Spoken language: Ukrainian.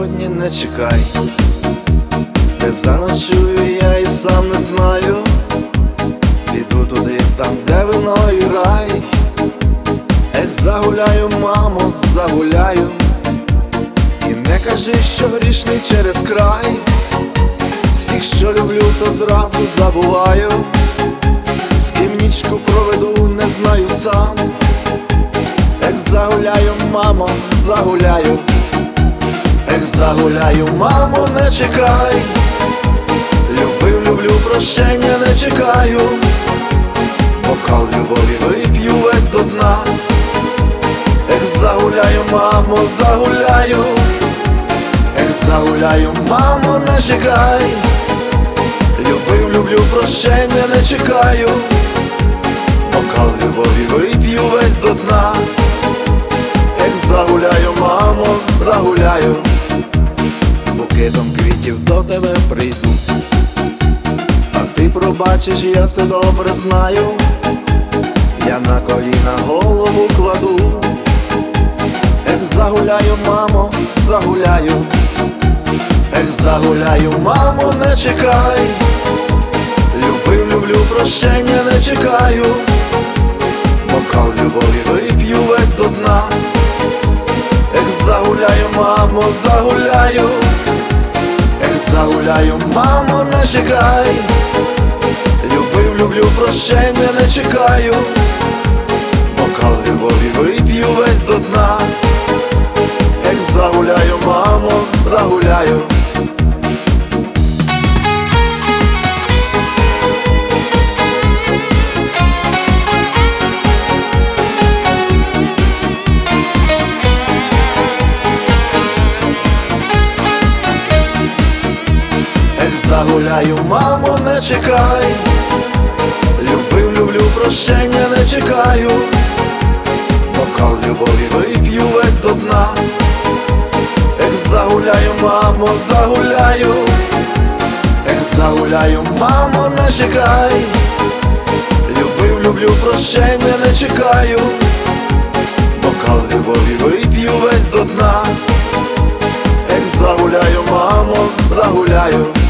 сьогодні не чекай, де заночую я і сам не знаю. Піду туди, там, де вино і рай. Ех, загуляю, мамо, загуляю. І не кажи, що грішний через край. Всіх, що люблю, то зразу забуваю. З ким нічку проведу, не знаю сам. Ех, загуляю, мамо, загуляю. Ех, загуляю, мамо, не чекай. Любив, люблю, прощення не чекаю. Бокал любові вип'ю весь до дна. Ех, загуляю, мамо, загуляю. Ех, загуляю, мамо, не чекай. Любив, люблю, прощення не чекаю. Бокал любові вип'ю весь до дна. Ех, загуляю, мамо, загуляю. З букетом квітів до тебе прийду. А ти пробачиш, я це добре знаю. Я на коліна голову кладу. Ех, загуляю, мамо, загуляю. Ех, загуляю, мамо, не чекай. Любив, люблю, прощення не чекаю. Бокал любові вип'ю весь до дна. Ех, загуляю, мамо, загуляю. Ех, загуляю, мамо, не чекай. Любив, люблю, прощення не чекаю. Бокал любові вип'ю весь до дна. Ех, загуляю, мамо, загуляю. Загуляю, мамо, не чекай. Любив, люблю, прощення не чекаю. Бокал любові вип'ю весь до дна. Ех, загуляю, мамо, загуляю. Ех, загуляю, мамо, не чекай. Любив, люблю, прощення не чекаю. Бокал любові вип'ю весь до дна. Ех, загуляю, мамо, загуляю.